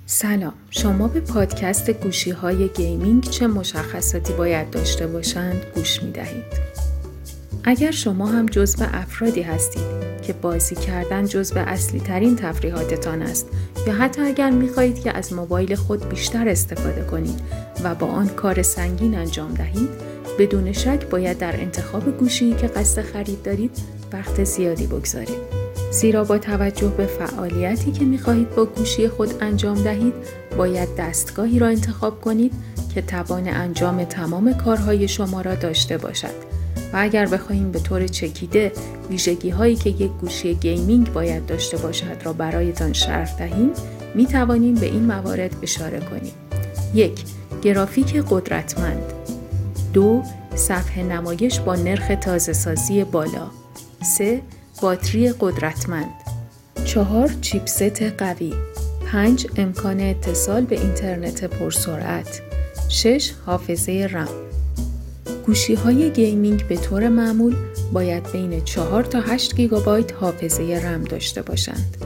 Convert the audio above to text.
سلام، شما به پادکست گوشی‌های گیمینگ چه مشخصاتی باید داشته باشند گوش می‌دهید. اگر شما هم جزو افرادی هستید که بازی کردن جزو اصلی ترین تفریحاتتان است یا حتی اگر می‌خواهید که از موبایل خود بیشتر استفاده کنید و با آن کار سنگین انجام دهید، بدون شک باید در انتخاب گوشی که قصد خرید دارید وقت زیادی بگذارید. زیرا با توجه به فعالیتی که می‌خواهید با گوشی خود انجام دهید، باید دستگاهی را انتخاب کنید که توان انجام تمام کارهای شما را داشته باشد. و اگر بخواهیم به طور چکیده ویژگی‌هایی که یک گوشی گیمینگ باید داشته باشد را برایتان شرح دهیم، می‌توانیم به این موارد اشاره کنیم. 1. گرافیک قدرتمند. 2. صفحه نمایش با نرخ تازه‌سازی بالا. 3. باتری قدرتمند. 4. چیپست قوی. 5. امکان اتصال به اینترنت پرسرعت. 6. حافظه رم. گوشی‌های گیمینگ به طور معمول باید بین 4 تا 8 گیگابایت حافظه رم داشته باشند.